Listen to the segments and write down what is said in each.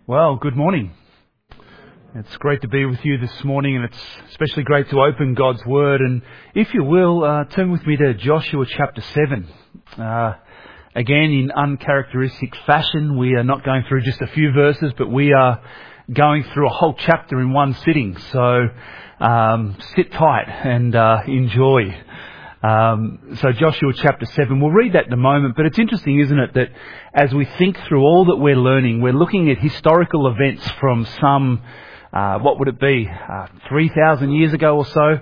Well, good morning. It's great to be with you this morning, and it's especially great to open God's Word. And if you will, turn with me to Joshua chapter 7. Again, in uncharacteristic fashion, we are not going through just a few verses, but we are going through a whole chapter in one sitting. So sit tight and enjoy. So Joshua chapter 7, we'll read that in a moment, but it's interesting, isn't it, that as we think through all that we're learning, we're looking at historical events from some, 3,000 years ago or so,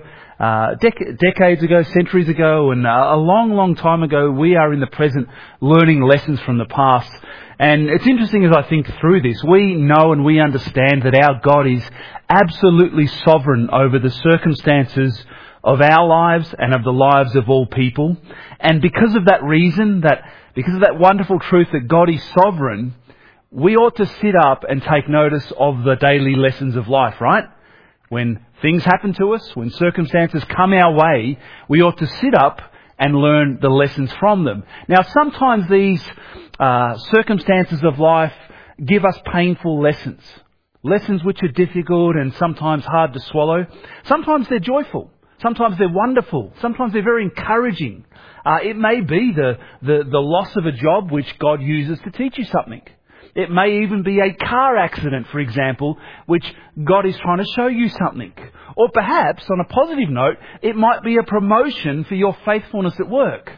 decades ago, centuries ago, and a long, long time ago. We are in the present learning lessons from the past. And it's interesting as I think through this, we know and we understand that our God is absolutely sovereign over the circumstances of our lives and of the lives of all people. And because of that reason, because of that wonderful truth that God is sovereign, we ought to sit up and take notice of the daily lessons of life, right? When things happen to us, when circumstances come our way, we ought to sit up and learn the lessons from them. Now, sometimes these circumstances of life give us painful lessons. Lessons which are difficult and sometimes hard to swallow. Sometimes they're joyful. Sometimes they're wonderful. Sometimes they're very encouraging. It may be the loss of a job which God uses to teach you something. It may even be a car accident, for example, which God is trying to show you something. Or perhaps, on a positive note, it might be a promotion for your faithfulness at work.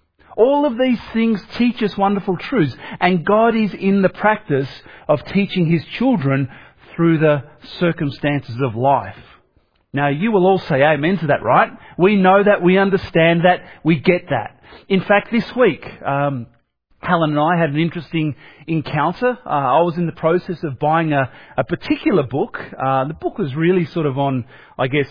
All of these things teach us wonderful truths, and God is in the practice of teaching His children through the circumstances of life. Now, you will all say amen to that, right? We know that, we understand that, we get that. In fact, this week, Helen and I had an interesting encounter. I was in the process of buying a particular book. The book was really sort of on, I guess,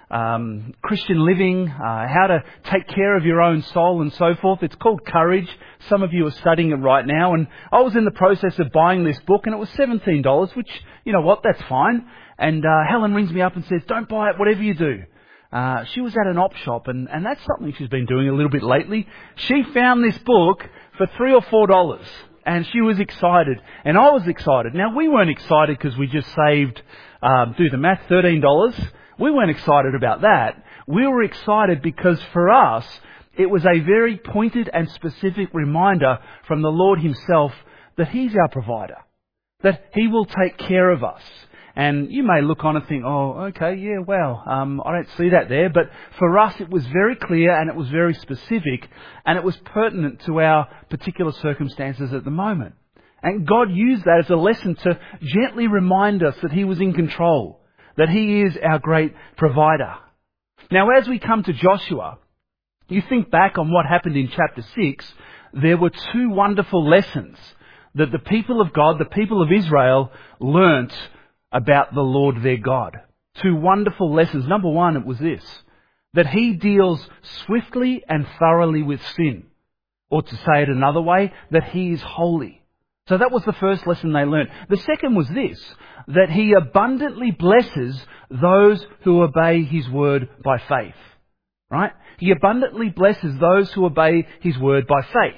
Christian living, how to take care of your own soul and so forth. It's called Courage. Some of you are studying it right now. And I was in the process of buying this book, and it was $17, which, you know what, that's fine. And Helen rings me up and says, "Don't buy it, whatever you do." She was at an op shop, and that's something she's been doing a little bit lately. She found this book for $3 or $4, and she was excited, and I was excited. Now, we weren't excited because we just saved, do the math, $13. We weren't excited about that. We were excited because for us, it was a very pointed and specific reminder from the Lord Himself that He's our provider, that He will take care of us. And you may look on and think, oh, okay, yeah, well, I don't see that there. But for us, it was very clear and it was very specific, and it was pertinent to our particular circumstances at the moment. And God used that as a lesson to gently remind us that He was in control, that He is our great provider. Now, as we come to Joshua, you think back on what happened in chapter 6, there were two wonderful lessons that the people of God, the people of Israel, learnt about the Lord their God. Two wonderful lessons. Number one, it was this, that He deals swiftly and thoroughly with sin. Or to say it another way, that He is holy. So that was the first lesson they learned. The second was this, that He abundantly blesses those who obey His word by faith. Right? He abundantly blesses those who obey His word by faith.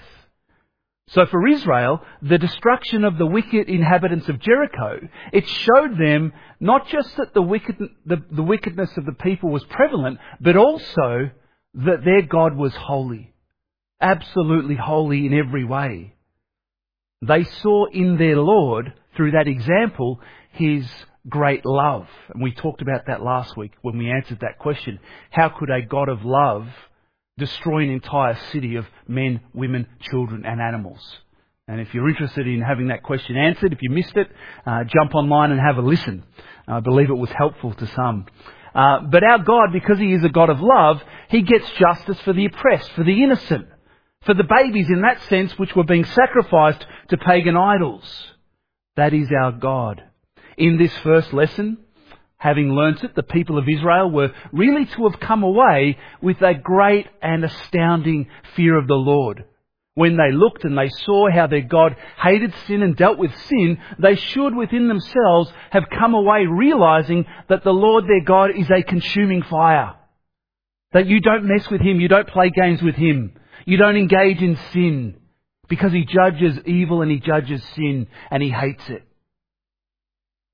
So for Israel, the destruction of the wicked inhabitants of Jericho, it showed them not just that the wickedness of the people was prevalent, but also that their God was holy. Absolutely holy in every way. They saw in their Lord, through that example, His great love. And we talked about that last week when we answered that question. How could a God of love destroy an entire city of men, women, children and animals? And if you're interested in having that question answered, if you missed it, jump online and have a listen. I believe it was helpful to some. But our God, because He is a God of love, He gets justice for the oppressed, for the innocent, for the babies in that sense which were being sacrificed to pagan idols. That is our God. In this first lesson, having learnt it, the people of Israel were really to have come away with a great and astounding fear of the Lord. When they looked and they saw how their God hated sin and dealt with sin, they should within themselves have come away realizing that the Lord their God is a consuming fire. That you don't mess with Him, you don't play games with Him, you don't engage in sin, because He judges evil and He judges sin and He hates it.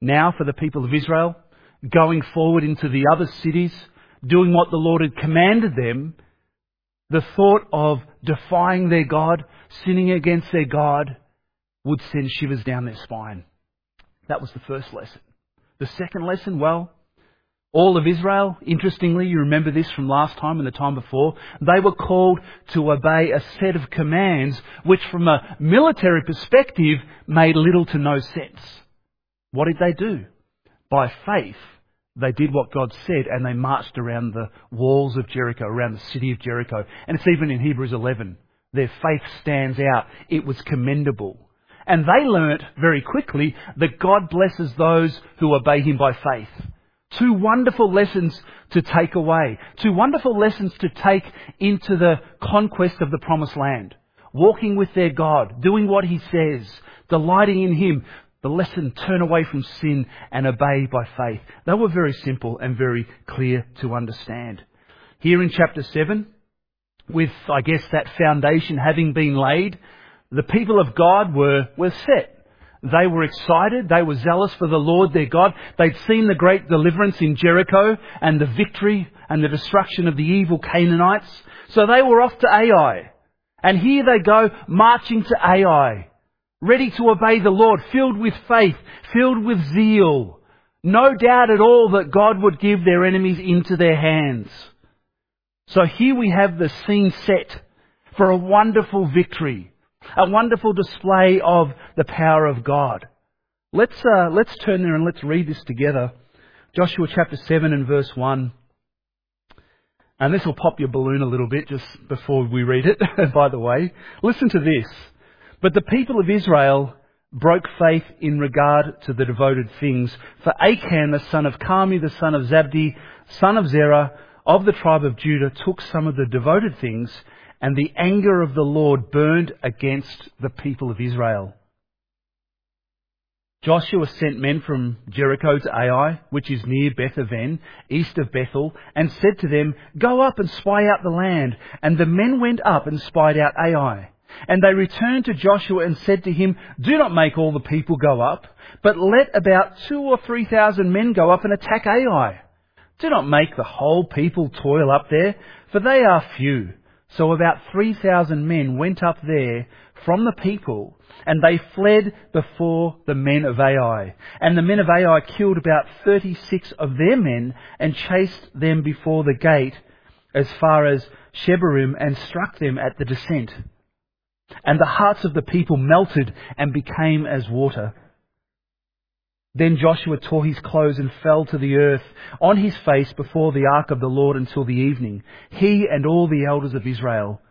Now for the people of Israel, going forward into the other cities, doing what the Lord had commanded them, the thought of defying their God, sinning against their God, would send shivers down their spine. That was the first lesson. The second lesson, well, all of Israel, interestingly, you remember this from last time and the time before, they were called to obey a set of commands which from a military perspective made little to no sense. What did they do? By faith, they did what God said and they marched around the walls of Jericho, around the city of Jericho. And it's even in Hebrews 11. Their faith stands out. It was commendable. And they learnt very quickly that God blesses those who obey Him by faith. Two wonderful lessons to take away. Two wonderful lessons to take into the conquest of the promised land. Walking with their God, doing what He says, delighting in Him. The lesson, turn away from sin and obey by faith. They were very simple and very clear to understand. Here in chapter 7, with, I guess, that foundation having been laid, the people of God were set. They were excited. They were zealous for the Lord their God. They'd seen the great deliverance in Jericho and the victory and the destruction of the evil Canaanites. So they were off to Ai. And here they go, marching to Ai, ready to obey the Lord, filled with faith, filled with zeal. No doubt at all that God would give their enemies into their hands. So here we have the scene set for a wonderful victory. A wonderful display of the power of God. Let's turn there and let's read this together. Joshua chapter 7 and verse 1. And this will pop your balloon a little bit just before we read it, by the way. Listen to this. But the people of Israel broke faith in regard to the devoted things. For Achan, the son of Carmi, the son of Zabdi, son of Zerah, of the tribe of Judah, took some of the devoted things, and the anger of the Lord burned against the people of Israel. Joshua sent men from Jericho to Ai, which is near Beth-aven, east of Bethel, and said to them, Go up and spy out the land. And the men went up and spied out Ai. And they returned to Joshua and said to him, Do not make all the people go up, but let about 2,000 or 3,000 men go up and attack Ai. Do not make the whole people toil up there, for they are few. So about 3,000 men went up there from the people, and they fled before the men of Ai. And the men of Ai killed about 36 of their men, and chased them before the gate as far as Shebarim, and struck them at the descent. And the hearts of the people melted and became as water. Then Joshua tore his clothes and fell to the earth on his face before the ark of the Lord until the evening, he and all the elders of Israel.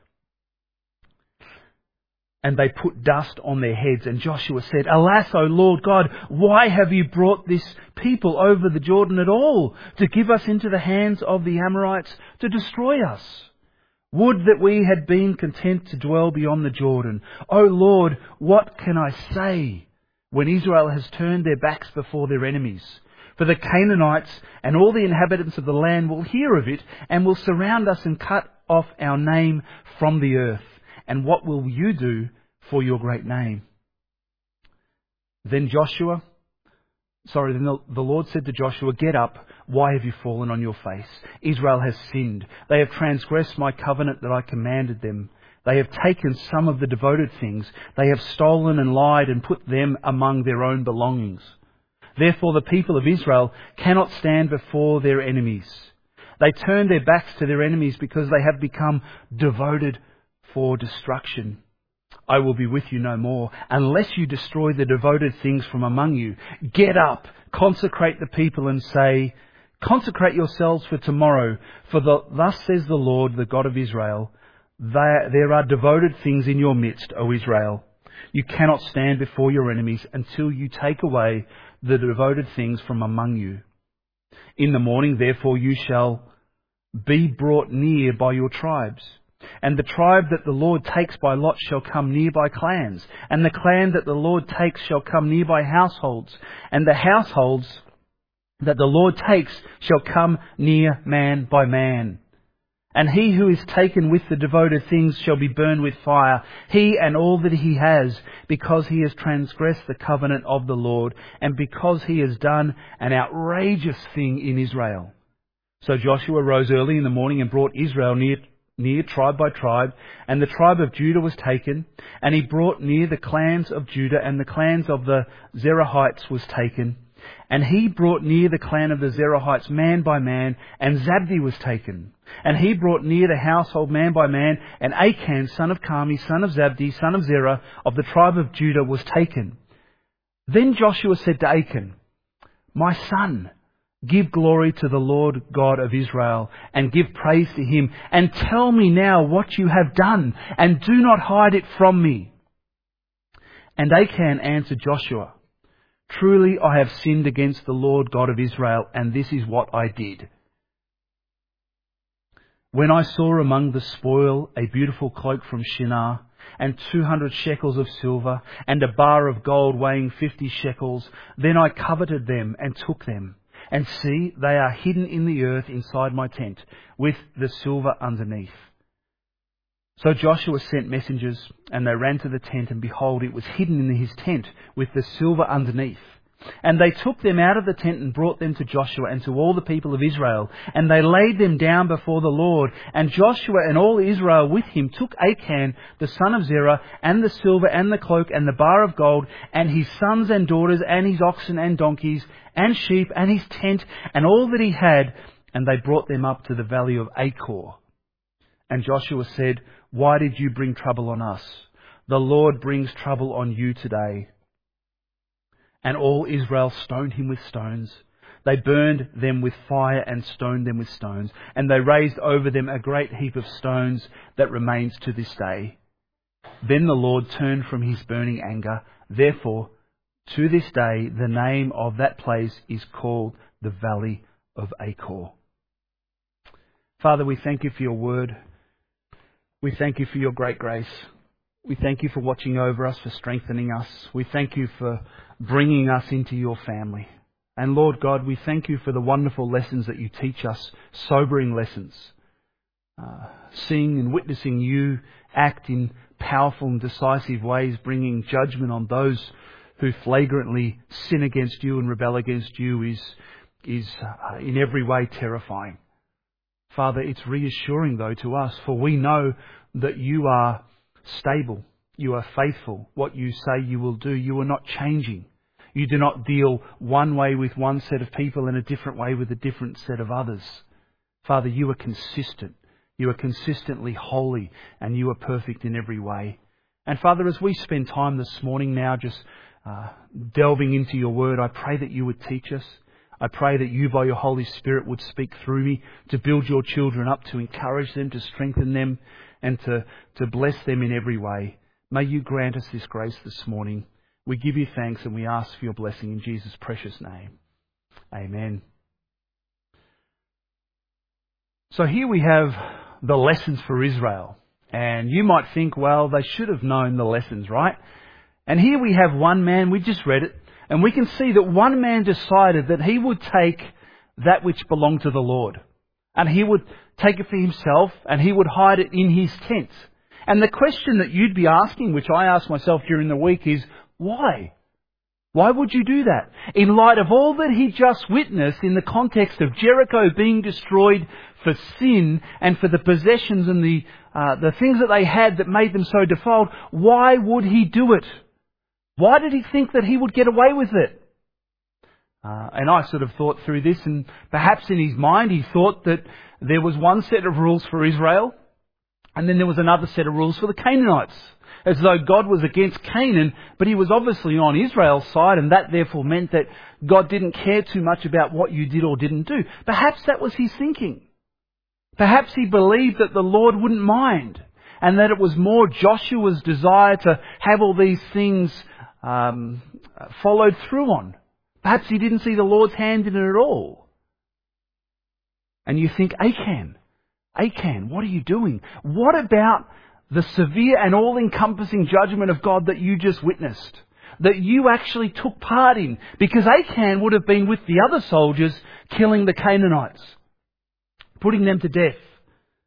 And they put dust on their heads. And Joshua said, Alas, O Lord God, why have you brought this people over the Jordan at all, to give us into the hands of the Amorites to destroy us? Would that we had been content to dwell beyond the Jordan. O Lord, what can I say when Israel has turned their backs before their enemies? For the Canaanites and all the inhabitants of the land will hear of it, and will surround us and cut off our name from the earth. And what will you do for your great name? Then the Lord said to Joshua, Get up, why have you fallen on your face? Israel has sinned. They have transgressed my covenant that I commanded them. They have taken some of the devoted things. They have stolen and lied and put them among their own belongings. Therefore the people of Israel cannot stand before their enemies. They turn their backs to their enemies because they have become devoted for destruction. I will be with you no more, unless you destroy the devoted things from among you. Get up, consecrate the people, and say, Consecrate yourselves for tomorrow, for thus says the Lord, the God of Israel, there are devoted things in your midst, O Israel. You cannot stand before your enemies until you take away the devoted things from among you. In the morning, therefore, you shall be brought near by your tribes. And the tribe that the Lord takes by lot shall come near by clans. And the clan that the Lord takes shall come near by households. And the households that the Lord takes shall come near man by man. And he who is taken with the devoted things shall be burned with fire, he and all that he has, because he has transgressed the covenant of the Lord, and because he has done an outrageous thing in Israel. So Joshua rose early in the morning and brought Israel near tribe by tribe, and the tribe of Judah was taken, and he brought near the clans of Judah, and the clans of the Zerahites was taken. And he brought near the clan of the Zerahites man by man, and Zabdi was taken. And he brought near the household man by man, and Achan, son of Carmi, son of Zabdi, son of Zerah, of the tribe of Judah, was taken. Then Joshua said to Achan, "My son, give glory to the Lord God of Israel, and give praise to him, and tell me now what you have done, and do not hide it from me." And Achan answered Joshua, "Truly I have sinned against the Lord God of Israel, and this is what I did. When I saw among the spoil a beautiful cloak from Shinar, and 200 shekels of silver, and a bar of gold weighing 50 shekels, then I coveted them and took them. And see, they are hidden in the earth inside my tent, with the silver underneath." So Joshua sent messengers, and they ran to the tent, and behold, it was hidden in his tent, with the silver underneath. And they took them out of the tent and brought them to Joshua and to all the people of Israel. And they laid them down before the Lord. And Joshua and all Israel with him took Achan, the son of Zerah, and the silver and the cloak and the bar of gold, and his sons and daughters, and his oxen and donkeys, and sheep, and his tent, and all that he had, and they brought them up to the valley of Achor. And Joshua said, "Why did you bring trouble on us? The Lord brings trouble on you today." And all Israel stoned him with stones. They burned them with fire and stoned them with stones. And they raised over them a great heap of stones that remains to this day. Then the Lord turned from his burning anger. Therefore, to this day, the name of that place is called the Valley of Achor. Father, we thank you for your word. We thank you for your great grace. We thank you for watching over us, for strengthening us. We thank you for bringing us into your family. And Lord God, we thank you for the wonderful lessons that you teach us, sobering lessons. Seeing and witnessing you act in powerful and decisive ways, bringing judgment on those who flagrantly sin against you and rebel against you is in every way terrifying. Father, it's reassuring though to us, for we know that you are stable. You are faithful. What you say you will do, you are not changing. You do not deal one way with one set of people and a different way with a different set of others. Father, you are consistent. You are consistently holy, and you are perfect in every way. And Father, as we spend time this morning now just delving into your word, I pray that you would teach us. I pray that you by your Holy Spirit would speak through me to build your children up, to encourage them, to strengthen them, and to bless them in every way. May you grant us this grace this morning. We give you thanks and we ask for your blessing in Jesus' precious name. Amen. So here we have the lessons for Israel. And you might think, well, they should have known the lessons, right? And here we have one man, we just read it, and we can see that one man decided that he would take that which belonged to the Lord. And he would take it for himself, and he would hide it in his tent. And the question that you'd be asking, which I asked myself during the week, is why? Why would you do that? In light of all that he just witnessed in the context of Jericho being destroyed for sin and for the possessions and the things that they had that made them so defiled, why would he do it? Why did he think that he would get away with it? And I sort of thought through this, and perhaps in his mind he thought that there was one set of rules for Israel, and then there was another set of rules for the Canaanites. As though God was against Canaan, but he was obviously on Israel's side, and that therefore meant that God didn't care too much about what you did or didn't do. Perhaps that was his thinking. Perhaps he believed that the Lord wouldn't mind, and that it was more Joshua's desire to have all these things followed through on. Perhaps he didn't see the Lord's hand in it at all. And you think, Achan, what are you doing? What about the severe and all-encompassing judgment of God that you just witnessed, that you actually took part in? Because Achan would have been with the other soldiers killing the Canaanites, putting them to death.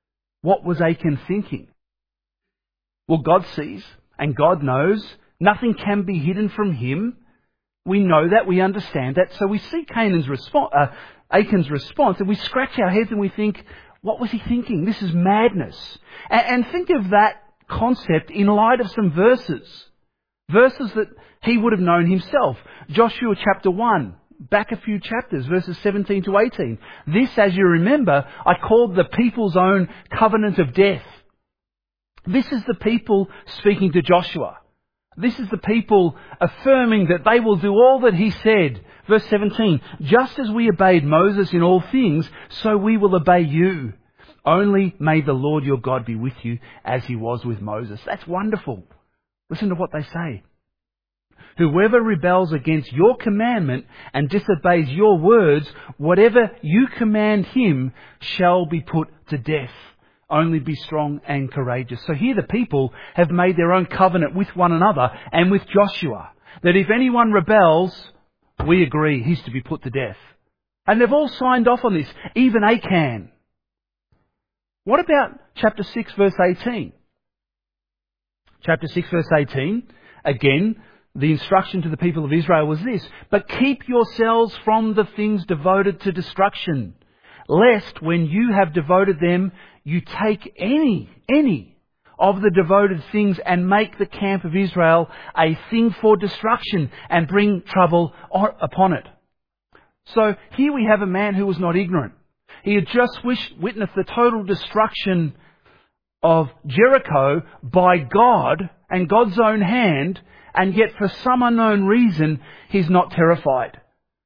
What was Achan thinking? Well, God sees and God knows. Nothing can be hidden from him. We know that, we understand that. So we see Achan's response and we scratch our heads and we think, what was he thinking? This is madness. And think of that concept in light of some verses. Verses that he would have known himself. Joshua chapter 1, back a few chapters, verses 17 to 18. This, as you remember, I called the people's own covenant of death. This is the people speaking to Joshua. This is the people affirming that they will do all that he said. Verse 17, just as we obeyed Moses in all things, so we will obey you. Only may the Lord your God be with you as he was with Moses. That's wonderful. Listen to what they say. Whoever rebels against your commandment and disobeys your words, whatever you command him shall be put to death. Only be strong and courageous. So here the people have made their own covenant with one another and with Joshua, that if anyone rebels, we agree he's to be put to death. And they've all signed off on this, even Achan. What about chapter 6 verse 18? Chapter 6 verse 18, again, the instruction to the people of Israel was this: but keep yourselves from the things devoted to destruction, lest when you have devoted them, you take any of the devoted things and make the camp of Israel a thing for destruction and bring trouble upon it. So here we have a man who was not ignorant. He had just witnessed the total destruction of Jericho by God and God's own hand, and yet for some unknown reason, he's not terrified.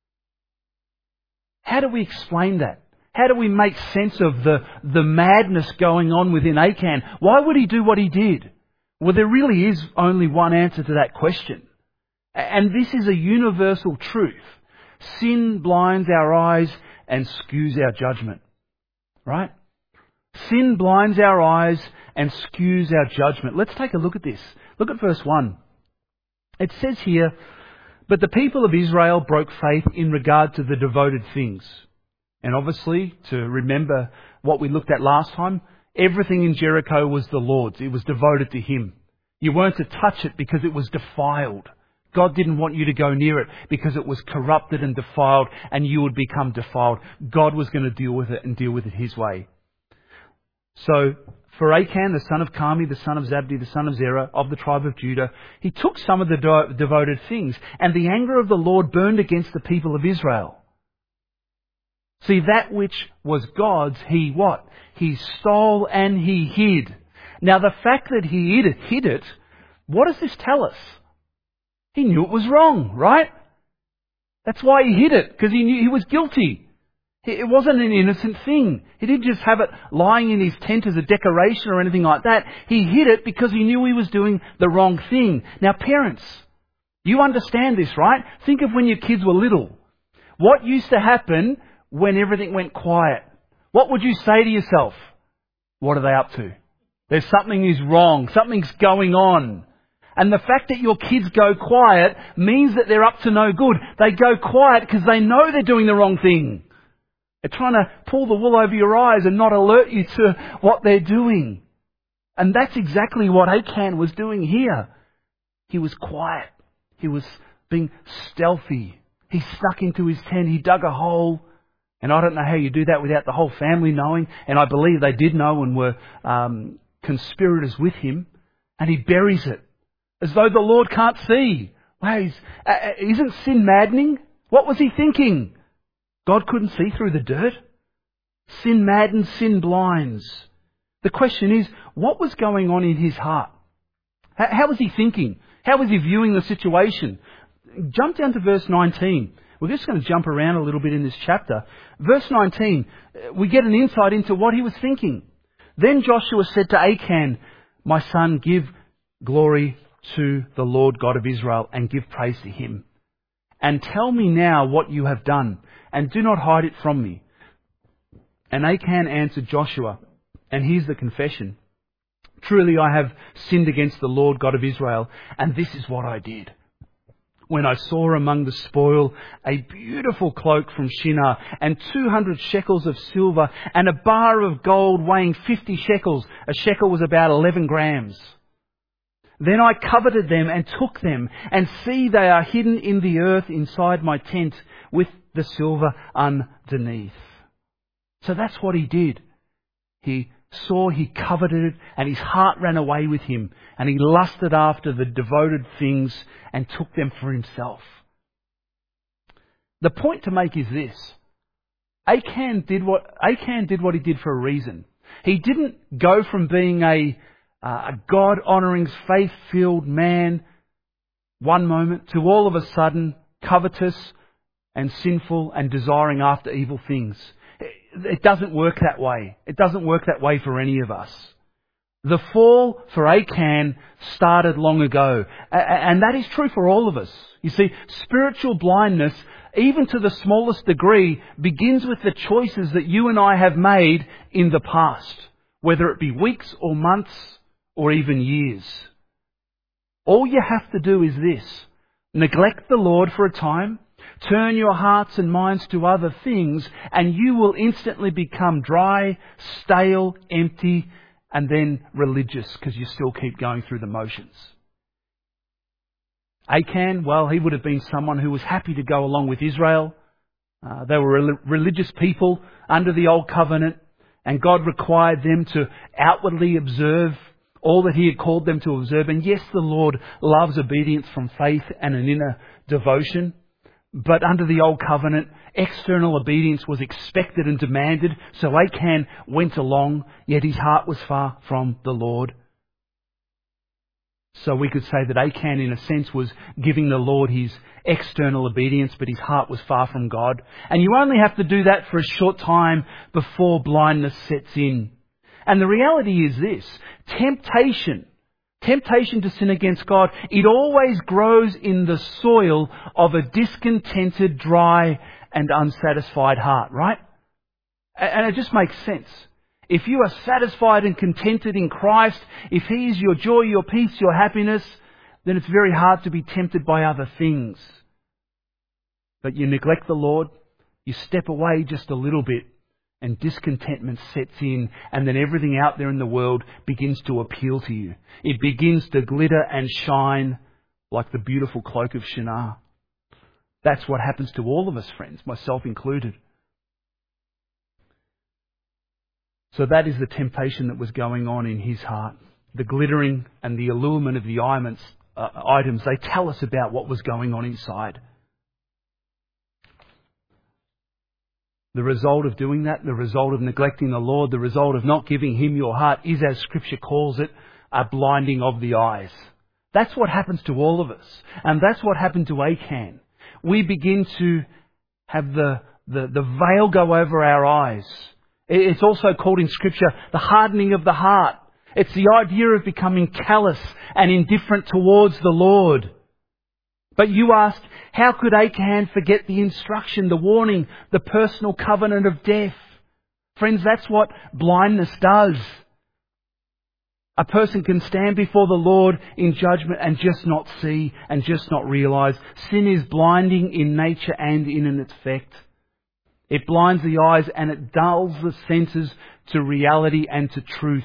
How do we explain that? How do we make sense of the madness going on within Achan? Why would he do what he did? Well, there really is only one answer to that question. And this is a universal truth. Sin blinds our eyes and skews our judgment. Right? Sin blinds our eyes and skews our judgment. Let's take a look at this. Look at verse 1. It says here, but the people of Israel broke faith in regard to the devoted things. And obviously, to remember what we looked at last time, everything in Jericho was the Lord's. It was devoted to him. You weren't to touch it because it was defiled. God didn't want you to go near it because it was corrupted and defiled and you would become defiled. God was going to deal with it and deal with it his way. So, for Achan, the son of Carmi, the son of Zabdi, the son of Zerah, of the tribe of Judah, he took some of the devoted things, and the anger of the Lord burned against the people of Israel. See, that which was God's, he what? He stole and he hid. Now, the fact that he hid it, what does this tell us? He knew it was wrong, right? That's why he hid it, because he knew he was guilty. It wasn't an innocent thing. He didn't just have it lying in his tent as a decoration or anything like that. He hid it because he knew he was doing the wrong thing. Now, parents, you understand this, right? Think of when your kids were little. What used to happen when everything went quiet? What would you say to yourself? What are they up to? There's something is wrong. Something's going on. And the fact that your kids go quiet means that they're up to no good. They go quiet because they know they're doing the wrong thing. They're trying to pull the wool over your eyes and not alert you to what they're doing. And that's exactly what Achan was doing here. He was quiet. He was being stealthy. He snuck into his tent. He dug a hole. And I don't know how you do that without the whole family knowing. And I believe they did know and were conspirators with him. And he buries it as though the Lord can't see. Wow, isn't sin maddening? What was he thinking? God couldn't see through the dirt. Sin maddens, sin blinds. The question is, what was going on in his heart? How was he thinking? How was he viewing the situation? Jump down to verse 19. We're just going to jump around a little bit in this chapter. Verse 19, we get an insight into what he was thinking. Then Joshua said to Achan, my son, give glory to the Lord God of Israel and give praise to him. And tell me now what you have done, and do not hide it from me. And Achan answered Joshua, and here's the confession. Truly I have sinned against the Lord God of Israel, and this is what I did. when I saw among the spoil a beautiful cloak from Shinar, and 200 shekels of silver, and a bar of gold weighing 50 shekels. A shekel was about 11 grams. Then I coveted them and took them, and see, they are hidden in the earth inside my tent with the silver underneath. So that's what he did. He saw, he coveted it, and his heart ran away with him, and he lusted after the devoted things and took them for himself. The point to make is this: Achan did what he did for a reason. He didn't go from being a God-honouring, faith-filled man one moment to all of a sudden covetous and sinful and desiring after evil things. It doesn't work that way. It doesn't work that way for any of us. The fall for Achan started long ago, and that is true for all of us. You see, spiritual blindness, even to the smallest degree, begins with the choices that you and I have made in the past, whether it be weeks or months or even years. All you have to do is this: neglect the Lord for a time, turn your hearts and minds to other things, and you will instantly become dry, stale, empty, and then religious, because you still keep going through the motions. Achan, well, he would have been someone who was happy to go along with Israel. They were religious people under the Old Covenant, and God required them to outwardly observe all that He had called them to observe. And yes, the Lord loves obedience from faith and an inner devotion. But under the Old Covenant, external obedience was expected and demanded. So Achan went along, yet his heart was far from the Lord. So we could say that Achan, in a sense, was giving the Lord his external obedience, but his heart was far from God. And you only have to do that for a short time before blindness sets in. And the reality is this: temptation to sin against God, it always grows in the soil of a discontented, dry and unsatisfied heart, right? And it just makes sense. If you are satisfied and contented in Christ, if He is your joy, your peace, your happiness, then it's very hard to be tempted by other things. But you neglect the Lord, you step away just a little bit, and discontentment sets in, and then everything out there in the world begins to appeal to you. It begins to glitter and shine like the beautiful cloak of Shinar. That's what happens to all of us, friends, myself included. So that is the temptation that was going on in his heart. The glittering and the allurement of the items, they tell us about what was going on inside. The result of doing that, the result of neglecting the Lord, the result of not giving Him your heart is, as Scripture calls it, a blinding of the eyes. That's what happens to all of us. And that's what happened to Achan. We begin to have the veil go over our eyes. It's also called in Scripture the hardening of the heart. It's the idea of becoming callous and indifferent towards the Lord. But you ask, how could Achan forget the instruction, the warning, the personal covenant of death? Friends, that's what blindness does. A person can stand before the Lord in judgment and just not see and just not realise. Sin is blinding in nature and in its effect. It blinds the eyes and it dulls the senses to reality and to truth.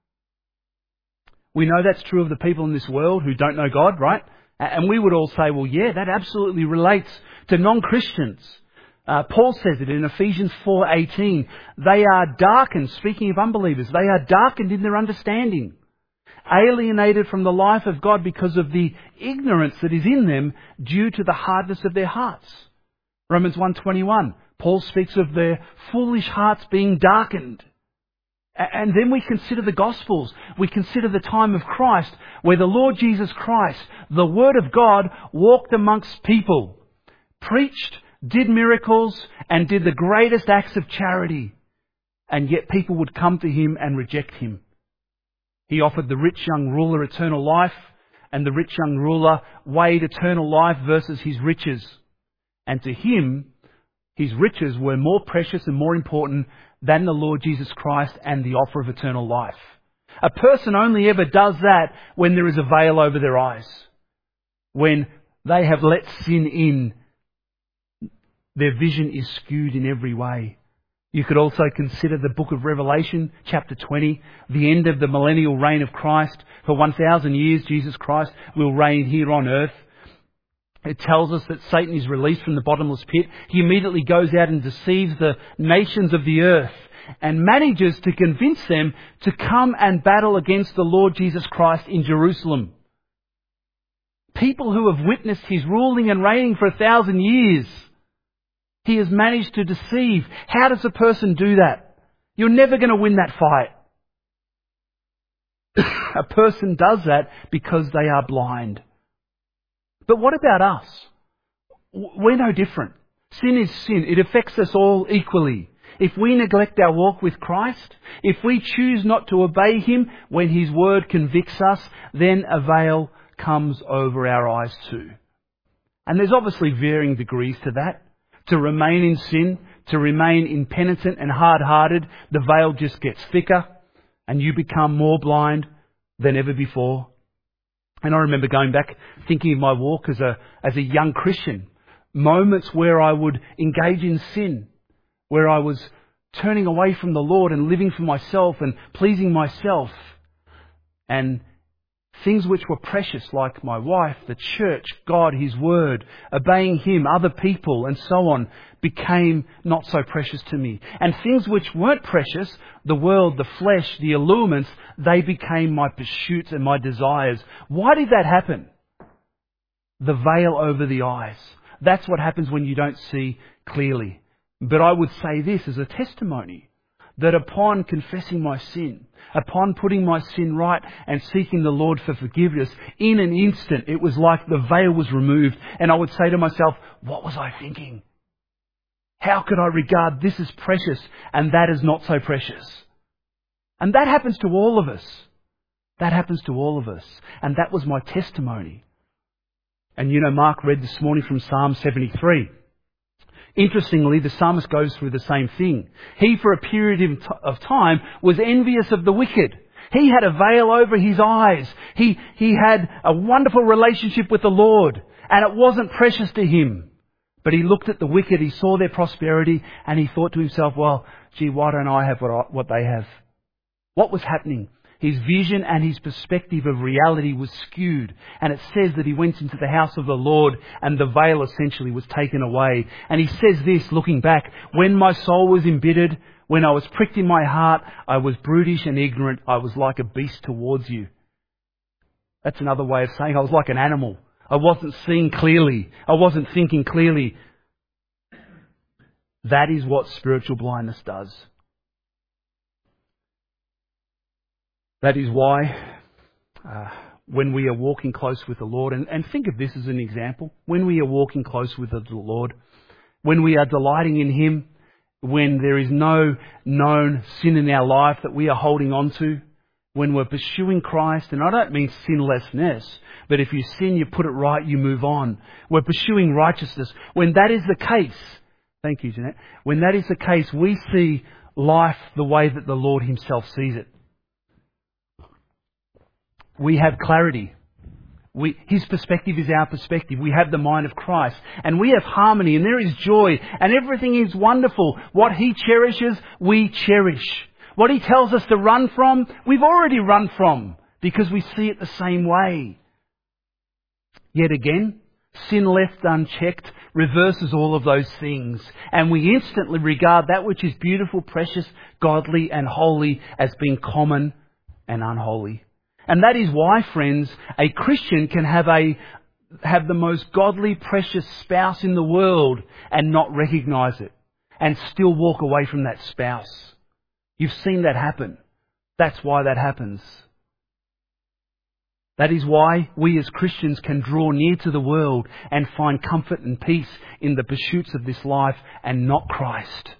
We know that's true of the people in this world who don't know God, right? And we would all say, well, yeah, that absolutely relates to non-Christians. Paul says it in Ephesians 4:18. They are darkened, speaking of unbelievers, they are darkened in their understanding, alienated from the life of God because of the ignorance that is in them due to the hardness of their hearts. Romans 1:21, Paul speaks of their foolish hearts being darkened. And then we consider the Gospels. We consider the time of Christ, where the Lord Jesus Christ, the Word of God, walked amongst people, preached, did miracles, and did the greatest acts of charity. And yet people would come to Him and reject Him. He offered the rich young ruler eternal life, and the rich young ruler weighed eternal life versus his riches. And to him, his riches were more precious and more important than the Lord Jesus Christ and the offer of eternal life. A person only ever does that when there is a veil over their eyes. When They have let sin in. Their vision is skewed in every way. You could also consider the book of Revelation, chapter 20, the end of the millennial reign of Christ. For 1,000 years, Jesus Christ will reign here on earth. It tells us that Satan is released from the bottomless pit. He immediately goes out and deceives the nations of the earth and manages to convince them to come and battle against the Lord Jesus Christ in Jerusalem. People who have witnessed His ruling and reigning for 1,000 years. He has managed to deceive. How does a person do that? You're never going to win that fight. A person does that because they are blind. But what about us? We're no different. Sin is sin. It affects us all equally. If we neglect our walk with Christ, if we choose not to obey Him when His word convicts us, then a veil comes over our eyes too. And there's obviously varying degrees to that. To remain in sin, to remain impenitent and hard-hearted, the veil just gets thicker and you become more blind than ever before. And I remember going back, thinking of my walk as a young Christian, moments where I would engage in sin, where I was turning away from the Lord and living for myself and pleasing myself. And things which were precious, like my wife, the church, God, His word, obeying Him, other people, and so on, became not so precious to me. And things which weren't precious, the world, the flesh, the allurements, they became my pursuits and my desires. Why did that happen? The veil over the eyes. That's what happens when you don't see clearly. But I would say this as a testimony, that upon confessing my sin, upon putting my sin right and seeking the Lord for forgiveness, in an instant it was like the veil was removed, and I would say to myself, what was I thinking? How could I regard this as precious and that as not so precious? And that happens to all of us. That happens to all of us. And that was my testimony. And Mark read this morning from Psalm 73. Interestingly, the psalmist goes through the same thing. He, for a period of time, was envious of the wicked. He had a veil over his eyes. He had a wonderful relationship with the Lord, and it wasn't precious to him. But he looked at the wicked, he saw their prosperity, and he thought to himself, well, gee, why don't I have what they have? What was happening? His vision and his perspective of reality was skewed. And it says that he went into the house of the Lord and the veil essentially was taken away. And he says this, looking back, when my soul was embittered, when I was pricked in my heart, I was brutish and ignorant. I was like a beast towards you. That's another way of saying I was like an animal. I wasn't seeing clearly. I wasn't thinking clearly. That is what spiritual blindness does. That is why when we are walking close with the Lord, and think of this as an example, when we are walking close with the Lord, when we are delighting in Him, when there is no known sin in our life that we are holding on to, when we're pursuing Christ, and I don't mean sinlessness, but if you sin, you put it right, you move on. We're pursuing righteousness. When that is the case, thank you, Jeanette, when that is the case, we see life the way that the Lord Himself sees it. We have clarity. His perspective is our perspective. We have the mind of Christ. And we have harmony and there is joy and everything is wonderful. What He cherishes, we cherish. What He tells us to run from, we've already run from because we see it the same way. Yet again, sin left unchecked reverses all of those things. And we instantly regard that which is beautiful, precious, godly and holy as being common and unholy. And that is why, friends, a Christian can have the most godly, precious spouse in the world and not recognise it and still walk away from that spouse. You've seen that happen. That's why that happens. That is why we as Christians can draw near to the world and find comfort and peace in the pursuits of this life and not Christ.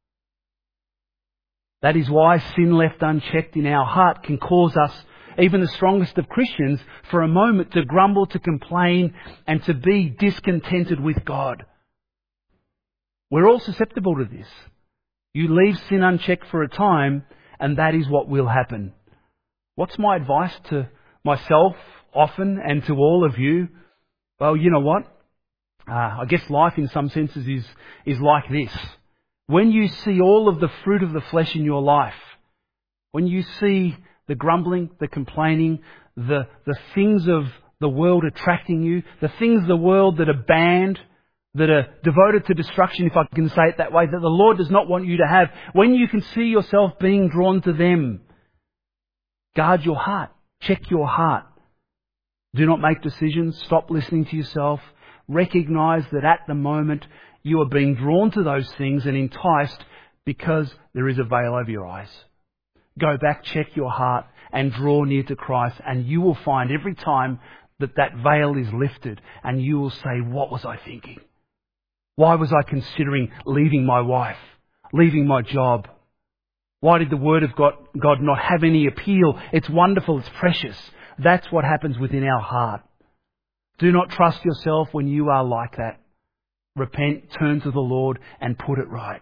That is why sin left unchecked in our heart can cause us, even the strongest of Christians, for a moment to grumble, to complain, and to be discontented with God. We're all susceptible to this. You leave sin unchecked for a time, and that is what will happen. What's my advice to myself often and to all of you? Well, you know what? I guess life in some senses is like this. When you see all of the fruit of the flesh in your life, when you see the grumbling, the complaining, the things of the world attracting you, the things of the world that are banned, that are devoted to destruction, if I can say it that way, that the Lord does not want you to have, when you can see yourself being drawn to them, guard your heart. Check your heart. Do not make decisions. Stop listening to yourself. Recognize that at the moment you are being drawn to those things and enticed because there is a veil over your eyes. Go back, check your heart and draw near to Christ, and you will find every time that that veil is lifted and you will say, what was I thinking? Why was I considering leaving my wife, leaving my job? Why did the Word of God not have any appeal? It's wonderful, it's precious. That's what happens within our heart. Do not trust yourself when you are like that. Repent, turn to the Lord and put it right.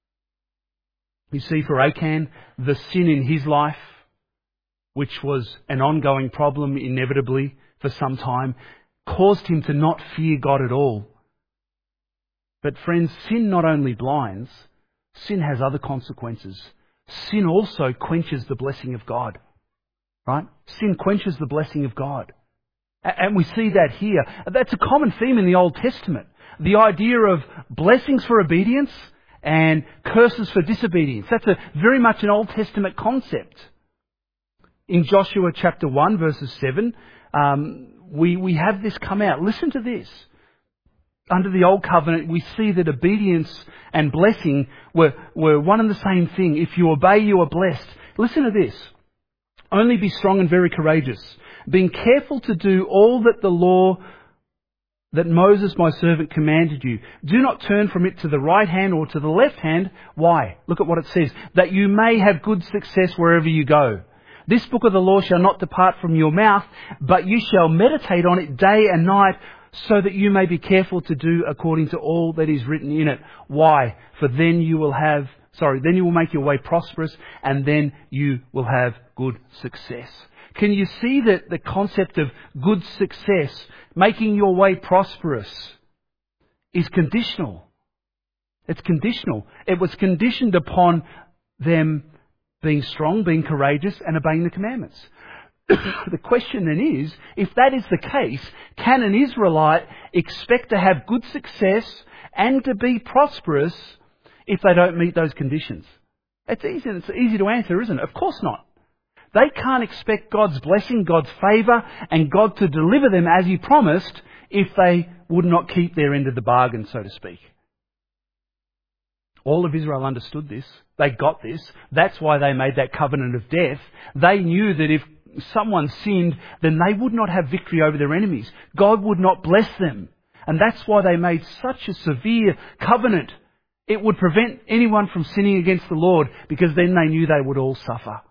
You see, for Achan, the sin in his life, which was an ongoing problem inevitably for some time, caused him to not fear God at all. But friends, sin not only blinds, sin has other consequences. Sin also quenches the blessing of God. Right? Sin quenches the blessing of God. And we see that here. That's a common theme in the Old Testament. The idea of blessings for obedience and curses for disobedience. That's very much an Old Testament concept. In Joshua chapter 1 verses 7, we have this come out. Listen to this. Under the Old Covenant, we see that obedience and blessing were one and the same thing. If you obey, you are blessed. Listen to this. Only be strong and very courageous, being careful to do all that the law that Moses my servant commanded you. Do not turn from it to the right hand or to the left hand. Why? Look at what it says. That you may have good success wherever you go. This book of the law shall not depart from your mouth, but you shall meditate on it day and night, so that you may be careful to do according to all that is written in it. Why? For then you will make your way prosperous, and then you will have good success. Can you see that the concept of good success, making your way prosperous, is conditional? It's conditional. It was conditioned upon them being strong, being courageous, and obeying the commandments. The question then is, if that is the case, can an Israelite expect to have good success and to be prosperous if they don't meet those conditions? It's easy to answer, isn't it? Of course not. They can't expect God's blessing, God's favour, and God to deliver them as He promised if they would not keep their end of the bargain, so to speak. All of Israel understood this. They got this. That's why they made that covenant of death. They knew that if someone sinned, then they would not have victory over their enemies. God would not bless them. And that's why they made such a severe covenant. It would prevent anyone from sinning against the Lord, because then they knew they would all suffer.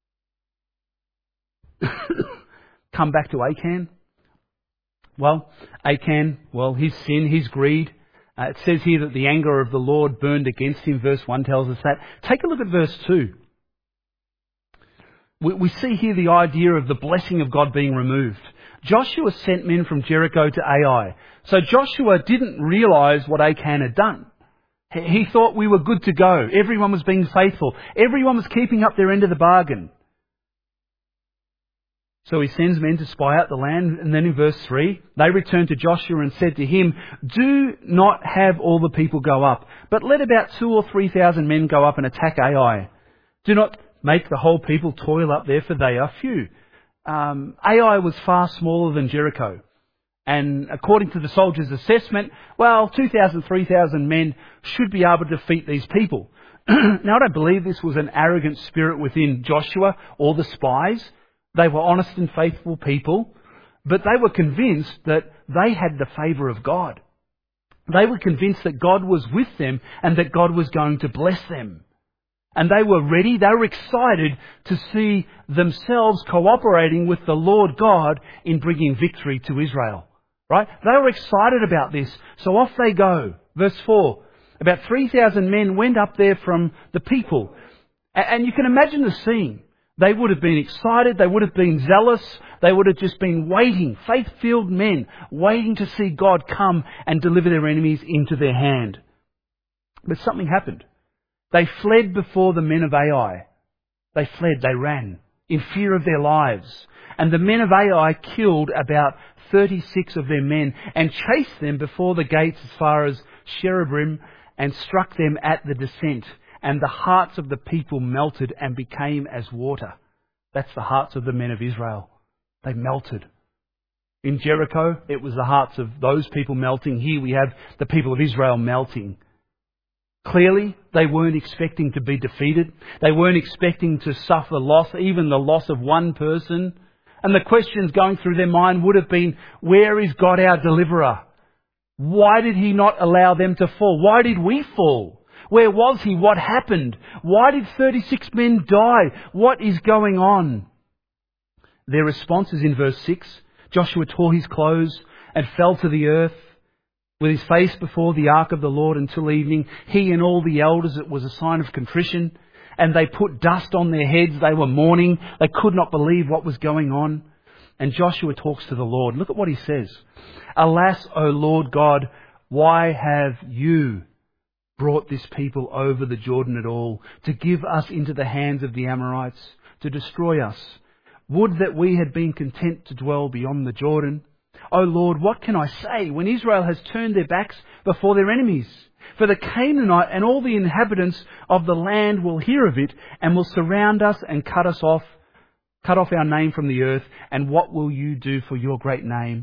Come back to Achan. Achan, his sin, his greed. It says here that the anger of the Lord burned against him. Verse 1 tells us that. Take a look at verse 2. We see here the idea of the blessing of God being removed. Joshua sent men from Jericho to Ai. So Joshua didn't realise what Achan had done. He thought we were good to go. Everyone was being faithful. Everyone was keeping up their end of the bargain. So he sends men to spy out the land, and then in verse 3, they returned to Joshua and said to him, do not have all the people go up, but let about 2,000 or 3,000 men go up and attack Ai. Do not make the whole people toil up there, for they are few. Ai was far smaller than Jericho. And according to the soldiers' assessment, 2,000, 3,000 men should be able to defeat these people. Now, I don't believe this was an arrogant spirit within Joshua or the spies. They were honest and faithful people, but they were convinced that they had the favour of God. They were convinced that God was with them and that God was going to bless them. And they were ready, they were excited to see themselves cooperating with the Lord God in bringing victory to Israel. Right? They were excited about this. So off they go. Verse 4. About 3,000 men went up there from the people. And you can imagine the scene. They would have been excited. They would have been zealous. They would have just been waiting, faith-filled men, waiting to see God come and deliver their enemies into their hand. But something happened. They fled before the men of Ai. They fled, they ran, in fear of their lives. And the men of Ai killed about 36 of their men and chased them before the gates as far as Sherebrim and struck them at the descent. And the hearts of the people melted and became as water. That's the hearts of the men of Israel. They melted. In Jericho, it was the hearts of those people melting. Here we have the people of Israel melting. Clearly, they weren't expecting to be defeated. They weren't expecting to suffer loss, even the loss of one person. And the questions going through their mind would have been, where is God our deliverer? Why did He not allow them to fall? Why did we fall? Where was He? What happened? Why did 36 men die? What is going on? Their response is in verse 6. Joshua tore his clothes and fell to the earth with his face before the ark of the Lord until evening. He and all the elders, it was a sign of contrition. And they put dust on their heads. They were mourning. They could not believe what was going on. And Joshua talks to the Lord. Look at what he says. Alas, O Lord God, why have you brought this people over the Jordan at all, to give us into the hands of the Amorites, to destroy us? Would that we had been content to dwell beyond the Jordan. O Lord, what can I say when Israel has turned their backs before their enemies? For the Canaanite and all the inhabitants of the land will hear of it and will surround us and cut off our name from the earth. And what will you do for your great name?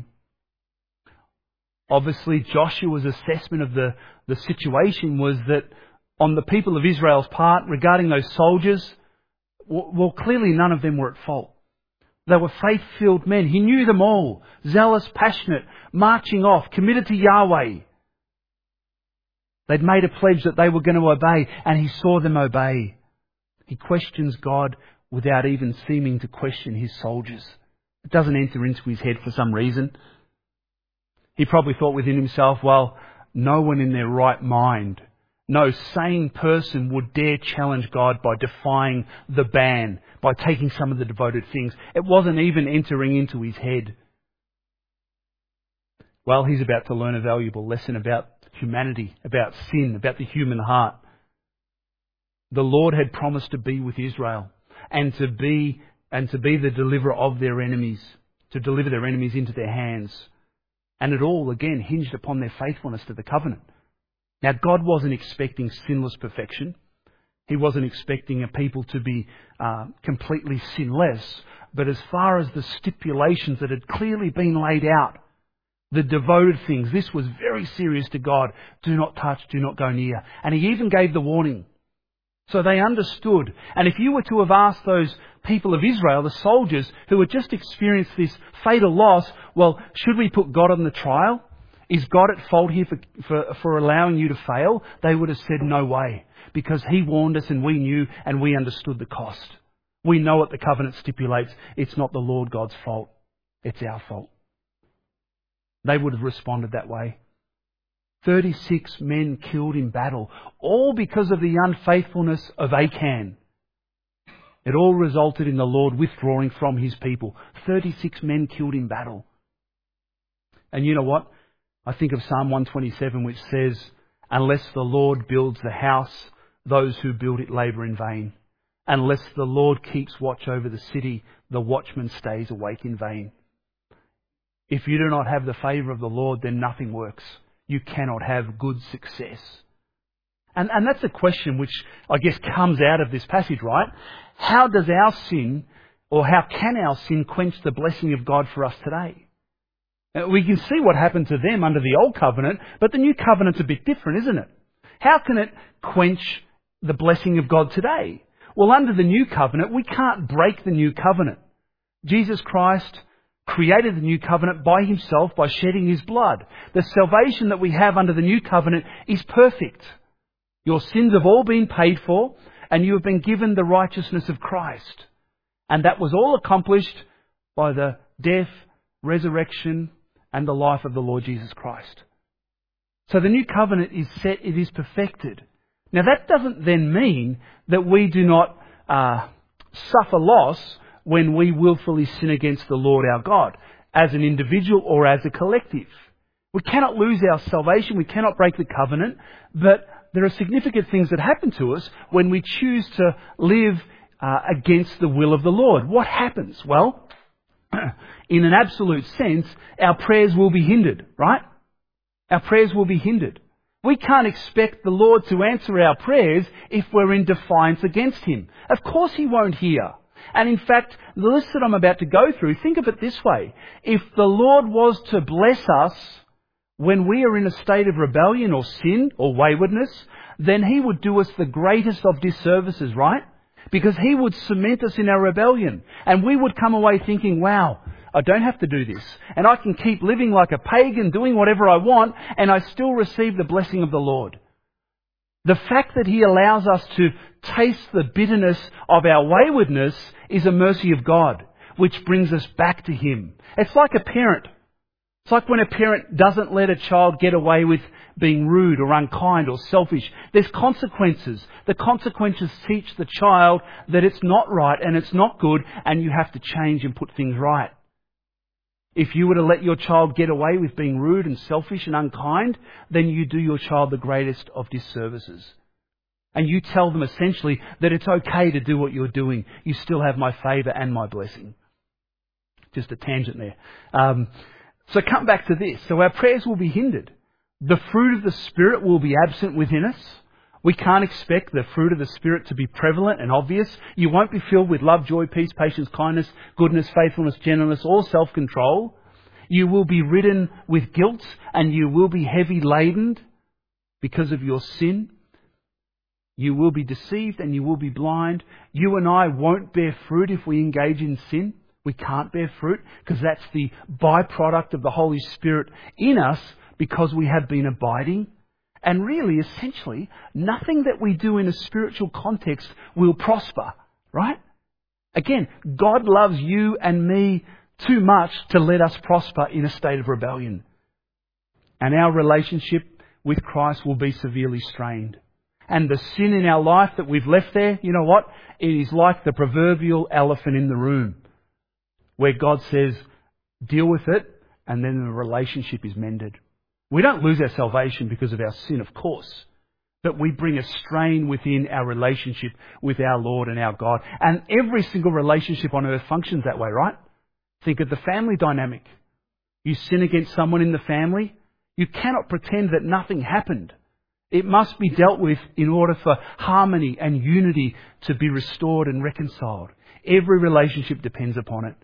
Obviously, Joshua's assessment of the situation was that on the people of Israel's part, regarding those soldiers, well, clearly none of them were at fault. They were faith-filled men. He knew them all. Zealous, passionate, marching off, committed to Yahweh. They'd made a pledge that they were going to obey, and he saw them obey. He questions God without even seeming to question his soldiers. It doesn't enter into his head for some reason. He probably thought within himself, well, no one in their right mind, no sane person would dare challenge God by defying the ban, by taking some of the devoted things. It wasn't even entering into his head. Well, he's about to learn a valuable lesson about humanity, about sin, about the human heart. The Lord had promised to be with Israel and to be the deliverer of their enemies, to deliver their enemies into their hands. And it all, again, hinged upon their faithfulness to the covenant. Now, God wasn't expecting sinless perfection. He wasn't expecting a people to be completely sinless. But as far as the stipulations that had clearly been laid out, the devoted things, this was very serious to God. Do not touch, do not go near. And he even gave the warning. So they understood. And if you were to have asked those people of Israel, the soldiers who had just experienced this fatal loss, well, should we put God on the trial? Is God at fault here for allowing you to fail? They would have said no way, because he warned us and we knew and we understood the cost. We know what the covenant stipulates. It's not the Lord God's fault. It's our fault. They would have responded that way. 36 men killed in battle, all because of the unfaithfulness of Achan. It all resulted in the Lord withdrawing from his people. 36 men killed in battle. And you know what? I think of Psalm 127, which says, unless the Lord builds the house, those who build it labour in vain. Unless the Lord keeps watch over the city, the watchman stays awake in vain. If you do not have the favour of the Lord, then nothing works. You cannot have good success. And that's a question which I guess comes out of this passage, right? How does our sin, or how can our sin quench the blessing of God for us today? We can see what happened to them under the old covenant, but the new covenant's a bit different, isn't it? How can it quench the blessing of God today? Well, under the new covenant, we can't break the new covenant. Jesus Christ created the new covenant by himself by shedding his blood. The salvation that we have under the new covenant is perfect. Your sins have all been paid for, and you have been given the righteousness of Christ. And that was all accomplished by the death, resurrection, and the life of the Lord Jesus Christ. So the new covenant is set, it is perfected. Now that doesn't then mean that we do not suffer loss when we willfully sin against the Lord our God, as an individual or as a collective. We cannot lose our salvation, we cannot break the covenant, but there are significant things that happen to us when we choose to live against the will of the Lord. What happens? Well, in an absolute sense, our prayers will be hindered, right? Our prayers will be hindered. We can't expect the Lord to answer our prayers if we're in defiance against Him. Of course He won't hear. And in fact, the list that I'm about to go through, think of it this way. If the Lord was to bless us when we are in a state of rebellion or sin or waywardness, then He would do us the greatest of disservices, right? Because He would cement us in our rebellion. And we would come away thinking, wow, I don't have to do this. And I can keep living like a pagan, doing whatever I want, and I still receive the blessing of the Lord. The fact that He allows us to taste the bitterness of our waywardness is a mercy of God, which brings us back to Him. It's like a parent. It's like when a parent doesn't let a child get away with being rude or unkind or selfish. There's consequences. The consequences teach the child that it's not right and it's not good, and you have to change and put things right. If you were to let your child get away with being rude and selfish and unkind, then you do your child the greatest of disservices. And you tell them essentially that it's okay to do what you're doing. You still have my favour and my blessing. Just a tangent there. So come back to this. So our prayers will be hindered. The fruit of the Spirit will be absent within us. We can't expect the fruit of the Spirit to be prevalent and obvious. You won't be filled with love, joy, peace, patience, kindness, goodness, faithfulness, gentleness, or self-control. You will be ridden with guilt and you will be heavy laden because of your sin. You will be deceived and you will be blind. You and I won't bear fruit if we engage in sin. We can't bear fruit because that's the byproduct of the Holy Spirit in us because we have been abiding. And really, essentially, nothing that we do in a spiritual context will prosper, right? Again, God loves you and me too much to let us prosper in a state of rebellion. And our relationship with Christ will be severely strained. And the sin in our life that we've left there, you know what? It is like the proverbial elephant in the room, where God says, deal with it, and then the relationship is mended. We don't lose our salvation because of our sin, of course, but we bring a strain within our relationship with our Lord and our God. And every single relationship on earth functions that way, right? Think of the family dynamic. You sin against someone in the family, you cannot pretend that nothing happened. It must be dealt with in order for harmony and unity to be restored and reconciled. Every relationship depends upon it.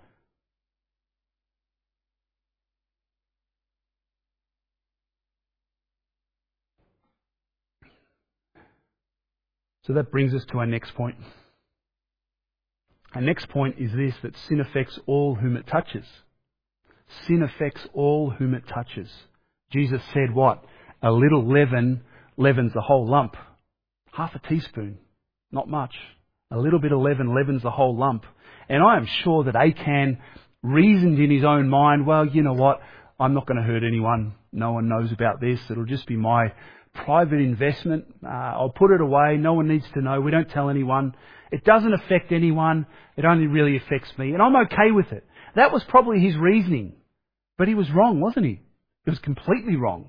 So that brings us to our next point. Our next point is this, that sin affects all whom it touches. Sin affects all whom it touches. Jesus said what? A little leaven leavens the whole lump. Half a teaspoon, not much. A little bit of leaven leavens the whole lump. And I am sure that Achan reasoned in his own mind, well, you know what? I'm not going to hurt anyone. No one knows about this. It'll just be my private investment. I'll put it away. No one needs to know. We don't tell anyone. It doesn't affect anyone. It only really affects me. And I'm okay with it. That was probably his reasoning. But he was wrong, wasn't he? He was completely wrong.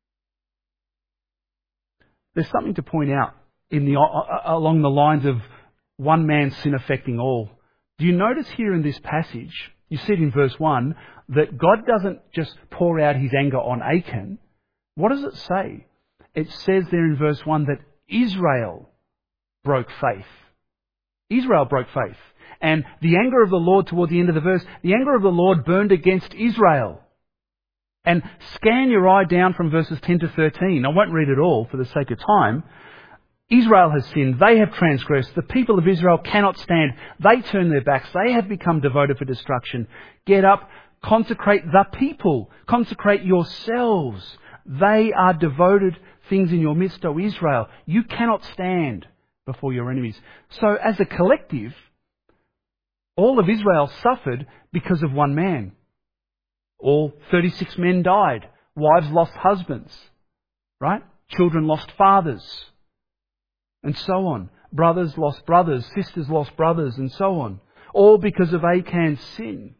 There's something to point out along the lines of one man's sin affecting all. Do you notice here in this passage, you see it in verse 1, that God doesn't just pour out His anger on Achan. What does it say? It says there in verse 1 that Israel broke faith. Israel broke faith. And the anger of the Lord, toward the end of the verse, the anger of the Lord burned against Israel. And scan your eye down from verses 10 to 13. I won't read it all for the sake of time. Israel has sinned. They have transgressed. The people of Israel cannot stand. They turn their backs. They have become devoted for destruction. Get up, consecrate the people. Consecrate yourselves. They are devoted things in your midst, O Israel. You cannot stand before your enemies. So as a collective, all of Israel suffered because of one man. All 36 men died. Wives lost husbands. Right? Children lost fathers. And so on. brothers lost brothers, sisters lost brothers, and so on. All because of Achan's sin.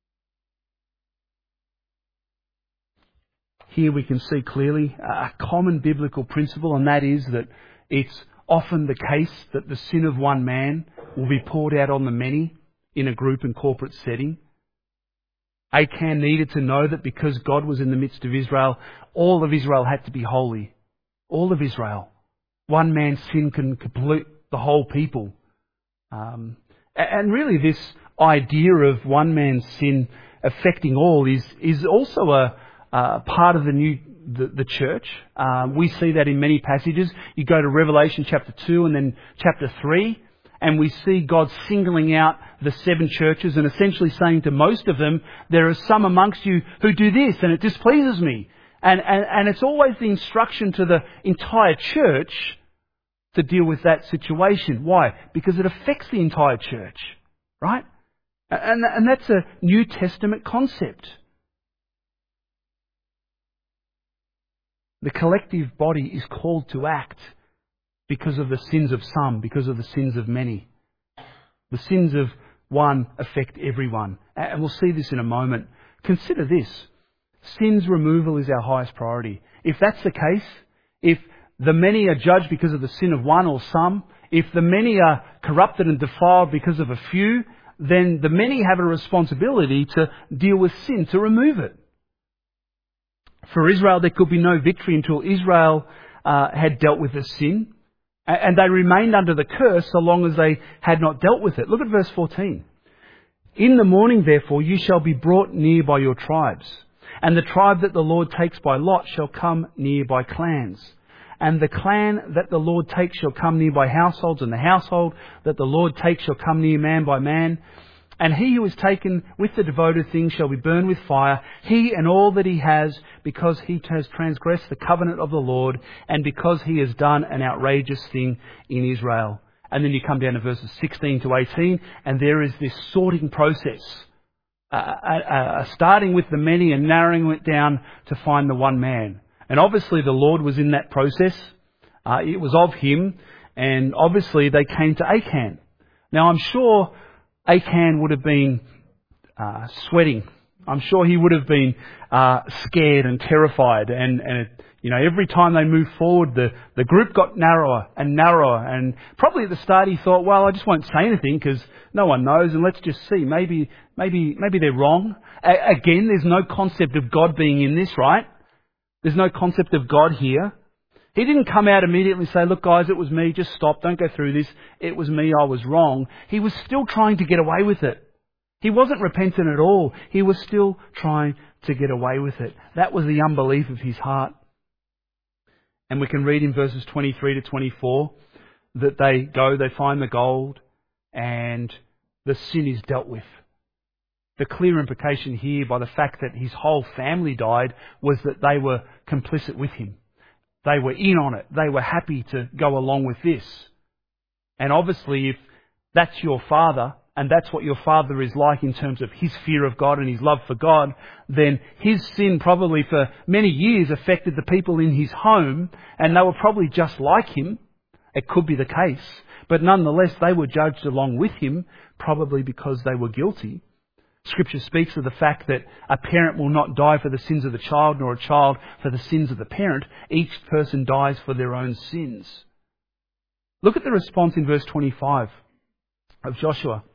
Here we can see clearly a common biblical principle, and that is that it's often the case that the sin of one man will be poured out on the many in a group and corporate setting. Achan needed to know that because God was in the midst of Israel, all of Israel had to be holy. All of Israel. One man's sin can complete the whole people. And really this idea of one man's sin affecting all is also a part of the church. We see that in many passages. You go to Revelation chapter 2 and then chapter 3, and we see God singling out the 7 churches and essentially saying to most of them, there are some amongst you who do this and it displeases me. And it's always the instruction to the entire church to deal with that situation. Why? Because it affects the entire church, right? And that's a New Testament concept. The collective body is called to act because of the sins of some, because of the sins of many. The sins of one affect everyone. And we'll see this in a moment. Consider this. Sin's removal is our highest priority. If that's the case, if the many are judged because of the sin of one or some, if the many are corrupted and defiled because of a few, then the many have a responsibility to deal with sin, to remove it. For Israel, there could be no victory until Israel had dealt with the sin. And they remained under the curse so long as they had not dealt with it. Look at verse 14. In the morning, therefore, you shall be brought near by your tribes. And the tribe that the Lord takes by lot shall come near by clans. And the clan that the Lord takes shall come near by households. And the household that the Lord takes shall come near man by man. And he who is taken with the devoted things shall be burned with fire, he and all that he has, because he has transgressed the covenant of the Lord, and because he has done an outrageous thing in Israel. And then you come down to verses 16 to 18, and there is this sorting process, starting with the many and narrowing it down to find the one man. And obviously the Lord was in that process. It was of him, and obviously they came to Achan. Now I'm sure Achan would have been sweating. I'm sure he would have been scared and terrified. And every time they moved forward, the group got narrower and narrower. And probably at the start he thought, well, I just won't say anything because no one knows, and let's just see. Maybe they're wrong. Again, there's no concept of God being in this, right? There's no concept of God here. He didn't come out immediately and say, look guys, it was me, just stop, don't go through this. It was me, I was wrong. He was still trying to get away with it. He wasn't repentant at all. He was still trying to get away with it. That was the unbelief of his heart. And we can read in verses 23 to 24 that they find the gold, and the sin is dealt with. The clear implication here by the fact that his whole family died was that they were complicit with him. They were in on it. They were happy to go along with this. And obviously, if that's your father, and that's what your father is like in terms of his fear of God and his love for God, then his sin probably for many years affected the people in his home, and they were probably just like him. It could be the case. But nonetheless, they were judged along with him, probably because they were guilty. Scripture speaks of the fact that a parent will not die for the sins of the child, nor a child for the sins of the parent. Each person dies for their own sins. Look at the response in verse 25 of Joshua.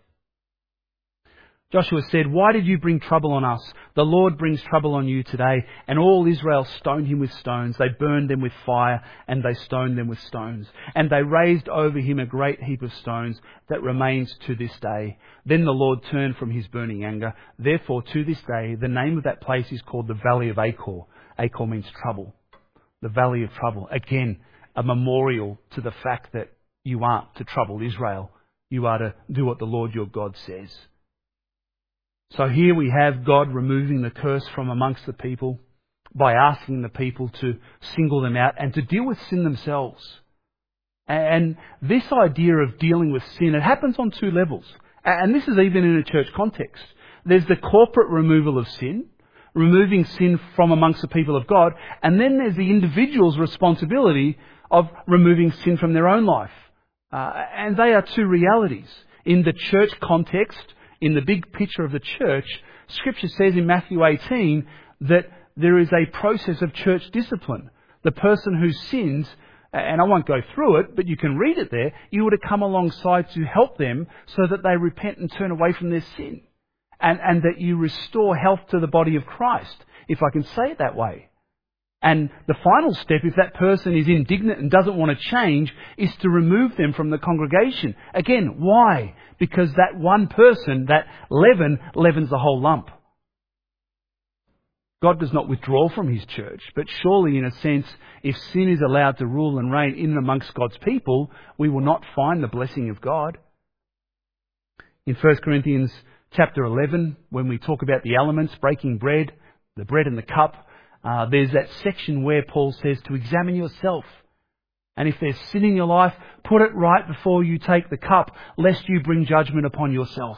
Joshua said, "Why did you bring trouble on us? The Lord brings trouble on you today." And all Israel stoned him with stones. They burned them with fire, and they stoned them with stones. And they raised over him a great heap of stones that remains to this day. Then the Lord turned from his burning anger. Therefore, to this day, the name of that place is called the Valley of Achor. Achor means trouble. The Valley of Trouble. Again, a memorial to the fact that you aren't to trouble Israel. You are to do what the Lord your God says. So here we have God removing the curse from amongst the people by asking the people to single them out and to deal with sin themselves. And this idea of dealing with sin, it happens on two levels. And this is even in a church context. There's the corporate removal of sin, removing sin from amongst the people of God. And then there's the individual's responsibility of removing sin from their own life. And they are two realities. In the church context, in the big picture of the church, Scripture says in Matthew 18 that there is a process of church discipline. The person who sins, and I won't go through it, but you can read it there, you were to come alongside to help them so that they repent and turn away from their sin. And that you restore health to the body of Christ, if I can say it that way. And the final step, if that person is indignant and doesn't want to change, is to remove them from the congregation. Again, why? Because that one person, that leaven, leavens the whole lump. God does not withdraw from His church, but surely in a sense, if sin is allowed to rule and reign in and amongst God's people, we will not find the blessing of God. In 1 Corinthians chapter 11, when we talk about the elements, breaking bread, the bread and the cup, there's that section where Paul says to examine yourself. And if there's sin in your life, put it right before you take the cup, lest you bring judgment upon yourself.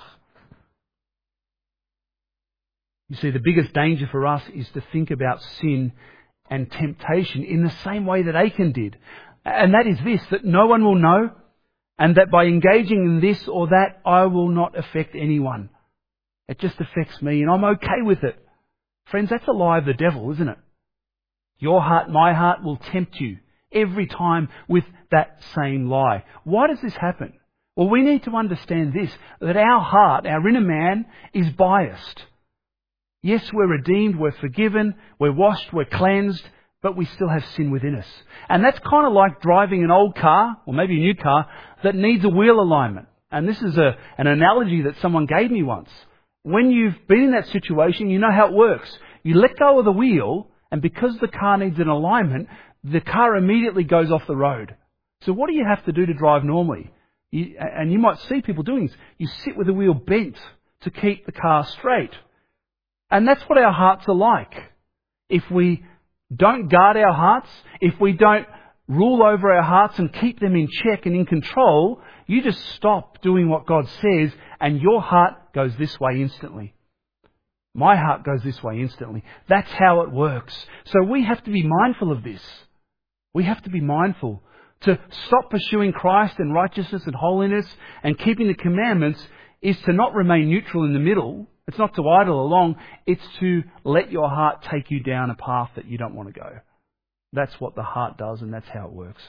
You see, the biggest danger for us is to think about sin and temptation in the same way that Achan did. And that is this, that no one will know, and that by engaging in this or that, I will not affect anyone. It just affects me, and I'm okay with it. Friends, that's a lie of the devil, isn't it? Your heart, my heart will tempt you every time with that same lie. Why does this happen? Well, we need to understand this, that our heart, our inner man, is biased. Yes, we're redeemed, we're forgiven, we're washed, we're cleansed, but we still have sin within us. And that's kind of like driving an old car, or maybe a new car, that needs a wheel alignment. And this is an analogy that someone gave me once. When you've been in that situation, you know how it works. You let go of the wheel, and because the car needs an alignment, the car immediately goes off the road. So what do you have to do to drive normally? And you might see people doing this. You sit with the wheel bent to keep the car straight. And that's what our hearts are like. If we don't guard our hearts, if we don't rule over our hearts and keep them in check and in control, you just stop doing what God says and your heart goes this way instantly. My heart goes this way instantly. That's how it works. So we have to be mindful of this. We have to be mindful. To stop pursuing Christ and righteousness and holiness and keeping the commandments is to not remain neutral in the middle. It's not to idle along. It's to let your heart take you down a path that you don't want to go. That's what the heart does, and that's how it works.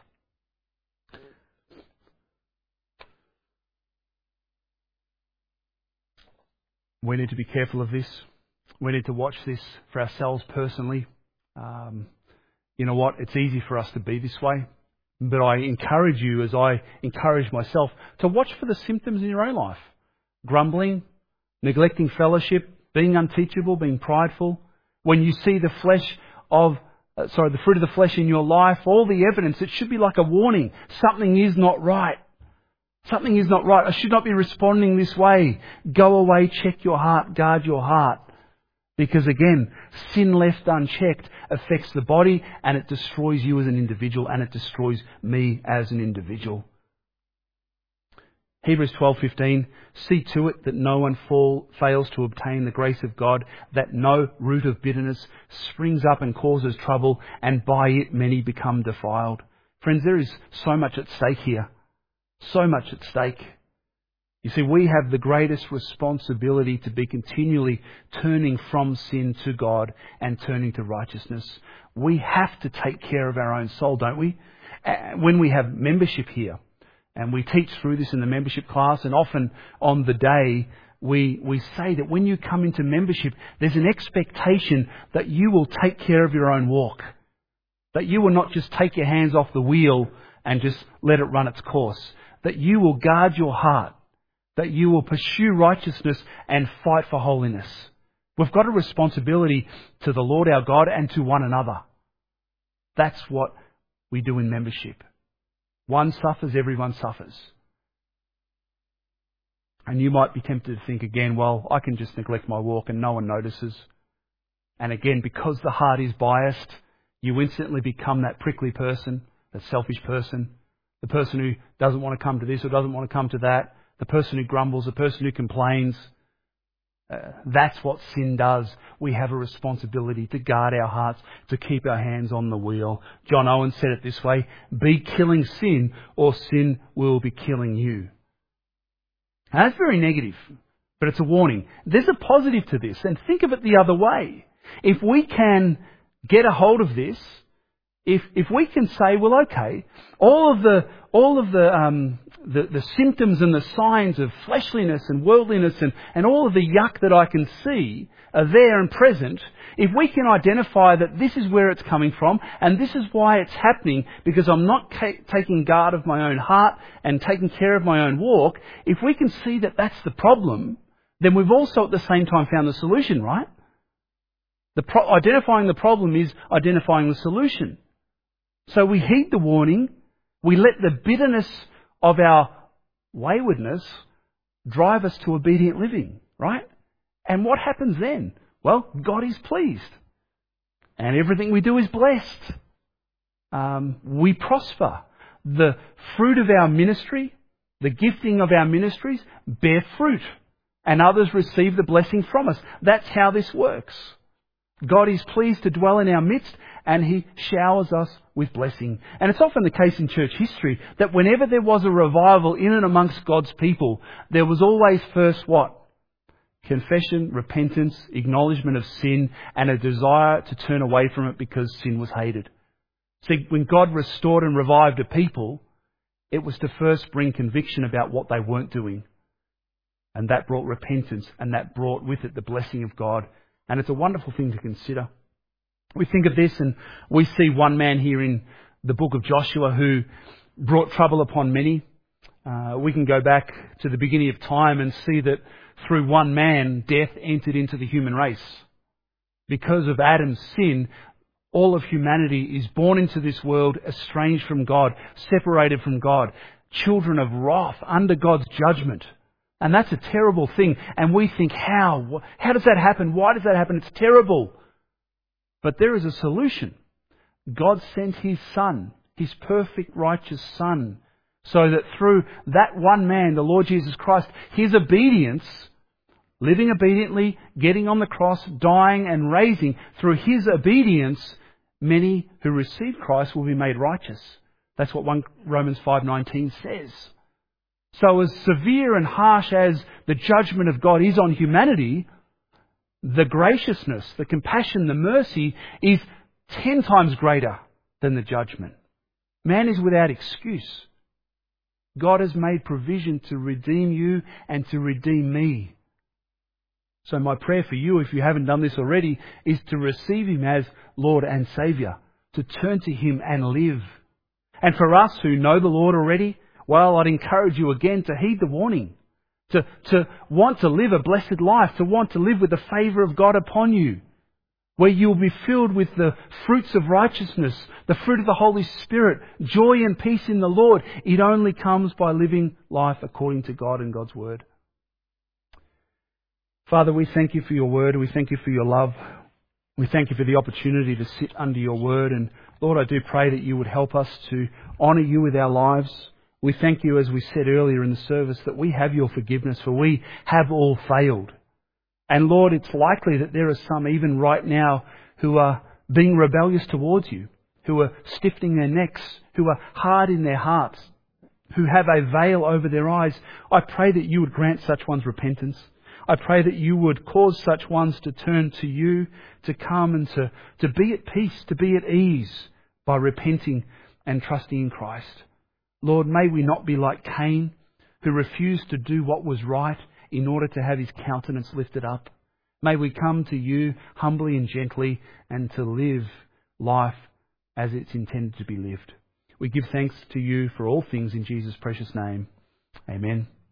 We need to be careful of this. We need to watch this for ourselves personally. You know what? It's easy for us to be this way. But I encourage you, as I encourage myself, to watch for the symptoms in your own life. Grumbling, neglecting fellowship, being unteachable, being prideful. When you see the fruit of the flesh in your life, all the evidence, it should be like a warning. Something is not right. Something is not right. I should not be responding this way. Go away, check your heart, guard your heart. Because again, sin left unchecked affects the body and it destroys you as an individual and it destroys me as an individual. Hebrews 12:15, see to it that no one fails to obtain the grace of God, that no root of bitterness springs up and causes trouble, and by it many become defiled. Friends, there is so much at stake here. So much at stake. You see, we have the greatest responsibility to be continually turning from sin to God and turning to righteousness. We have to take care of our own soul, don't we? When we have membership here, and we teach through this in the membership class, and often on the day we say that when you come into membership, there's an expectation that you will take care of your own walk. That you will not just take your hands off the wheel and just let it run its course. That you will guard your heart. That you will pursue righteousness and fight for holiness. We've got a responsibility to the Lord our God and to one another. That's what we do in membership. One suffers, everyone suffers. And you might be tempted to think again, well, I can just neglect my walk and no one notices. And again, because the heart is biased, you instantly become that prickly person, that selfish person, the person who doesn't want to come to this or doesn't want to come to that, the person who grumbles, the person who complains. That's what sin does. We have a responsibility to guard our hearts, to keep our hands on the wheel. John Owen said it this way: be killing sin, or sin will be killing you. Now, that's very negative, but it's a warning. There's a positive to this, and think of it the other way. If we can get a hold of this, if we can say, well, okay, all of the symptoms and the signs of fleshliness and worldliness and all of the yuck that I can see are there and present, if we can identify that this is where it's coming from and this is why it's happening, because I'm not taking guard of my own heart and taking care of my own walk, if we can see that that's the problem, then we've also at the same time found the solution, right? Identifying the problem is identifying the solution. So we heed the warning, we let the bitterness of our waywardness drive us to obedient living, right? And what happens then? Well, God is pleased. And everything we do is blessed. We prosper. The fruit of our ministry, the gifting of our ministries, bear fruit. And others receive the blessing from us. That's how this works. God is pleased to dwell in our midst, and He showers us with blessing. And it's often the case in church history that whenever there was a revival in and amongst God's people, there was always first what? Confession, repentance, acknowledgement of sin, and a desire to turn away from it because sin was hated. See, when God restored and revived a people, it was to first bring conviction about what they weren't doing. And that brought repentance, and that brought with it the blessing of God. And it's a wonderful thing to consider. We think of this and we see one man here in the book of Joshua who brought trouble upon many. We can go back to the beginning of time and see that through one man, death entered into the human race. Because of Adam's sin, all of humanity is born into this world estranged from God, separated from God, children of wrath, under God's judgment. And that's a terrible thing. And we think, how? How does that happen? Why does that happen? It's terrible. But there is a solution. God sent His Son, His perfect righteous Son, so that through that one man, the Lord Jesus Christ, His obedience, living obediently, getting on the cross, dying and raising, through His obedience, many who receive Christ will be made righteous. That's what Romans 5:19 says. So as severe and harsh as the judgment of God is on humanity, the graciousness, the compassion, the mercy is 10 times greater than the judgment. Man is without excuse. God has made provision to redeem you and to redeem me. So my prayer for you, if you haven't done this already, is to receive Him as Lord and Saviour, to turn to Him and live. And for us who know the Lord already, well, I'd encourage you again to heed the warning, to want to live a blessed life, to want to live with the favour of God upon you, where you'll be filled with the fruits of righteousness, the fruit of the Holy Spirit, joy and peace in the Lord. It only comes by living life according to God and God's Word. Father, we thank You for Your Word. We thank You for Your love. We thank You for the opportunity to sit under Your Word. And Lord, I do pray that You would help us to honour You with our lives. We thank You, as we said earlier in the service, that we have Your forgiveness, for we have all failed. And Lord, it's likely that there are some even right now who are being rebellious towards You, who are stiffening their necks, who are hard in their hearts, who have a veil over their eyes. I pray that You would grant such ones repentance. I pray that You would cause such ones to turn to You, to come and to be at peace, to be at ease by repenting and trusting in Christ. Lord, may we not be like Cain, who refused to do what was right in order to have his countenance lifted up. May we come to You humbly and gently and to live life as it's intended to be lived. We give thanks to You for all things in Jesus' precious name. Amen.